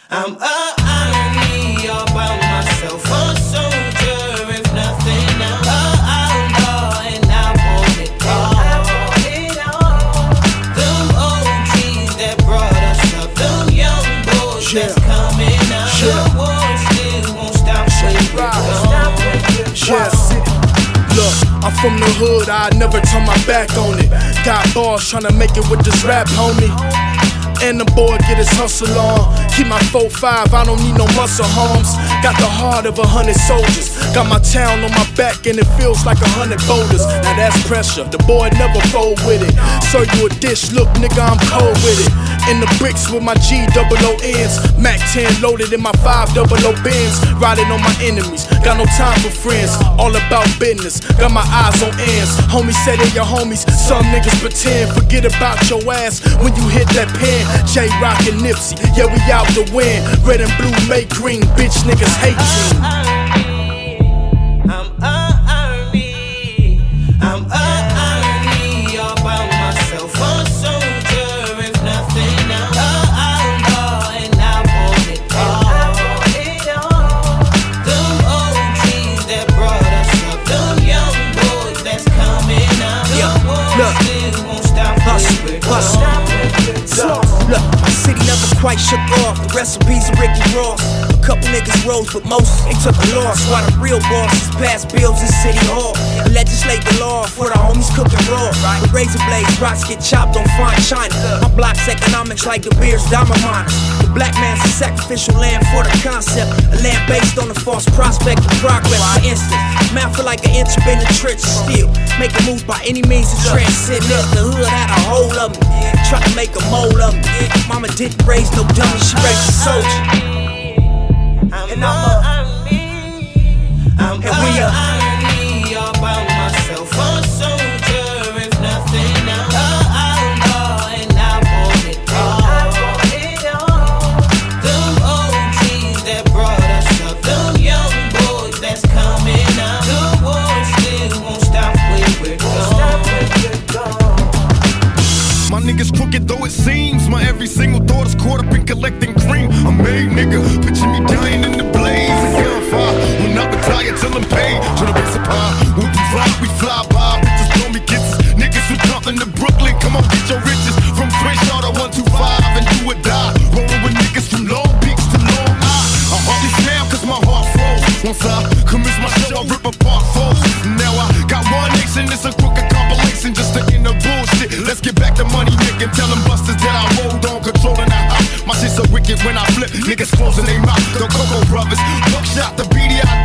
I'm a army all by myself, a soldier if nothing else. Outlaw and I want it all. Them OGs that brought us up, them young boys that's coming out. The war still won't stop when we're gone. Look, I'm from the hood, I never turn my back on it. Got bars tryna make it with this rap, homie. And the boy get his hustle on. Keep my 4-5, I don't need no muscle homes. Got the heart of 100 soldiers. Got my town on my back and it feels like 100 boulders. Now that's pressure, the boy never fold with it. Serve you a dish, look nigga, I'm cold with it. In the bricks with my G-double-O-N's. Mac 10 loaded in my 500 Benz. Riding on my enemies, got no time for friends. All about business, got my eyes on ends. Homies say they your homies, some niggas pretend. Forget about your ass when you hit that pen. J-Rock and Nipsey, yeah we out to win. Red and blue make green, bitch niggas hate team. I'm a army, I'm a army all by myself, a soldier if nothing else. Outlaw and I want it all. Them OGs that brought us up, them young boys that's coming out. The war still won't stop when we're gone. Look, my city never quite shook off. The recipes of Ricky Ross. A couple niggas rose, but most they took a loss. While the real bosses pass bills in City Hall and legislate the law for the homies cooking raw. With razor blades, rocks get chopped on fine china. My block's economics like the beer's diamond miners. The black man's a sacrificial land for the concept. A land based on the false prospect of progress. For instance, man, I feel like an inch up in the trenches still. Making moves by any means to transcend this. The hood had a hold of me, try to make a mold of me. Mama didn't raise no dummy, she raised a soldier. And I'm a army, I'm a army all by myself, a soldier if nothing else. Outlaw and I want it all. Them OGs that brought us up, them young boys that's coming out. The war still won't stop when we're gone. My niggas crooked though it seems. My every single thought is caught up in collecting cream. A made nigga, picture me dying in the blaze of gunfire. Will not retire till I'm paid. Tryna raise a pie. When we fly by. Bitches call me kisses. Niggas from Compton to Brooklyn, come on get your riches. From Crenshaw to 125 and do or die. Rolling with niggas from Long Beach to Long Island. I hardly snap cause my heart froze. Once I commence my show, I rip apart foes. Now I got one nation, it's a crooked compilation just to end the bullshit. Let's get back to money making, tell them busters that I hold on, controlling the house. My shit so wicked when I flip, niggas closing their mouth. The Coco Brothers, Buckshot, the BDI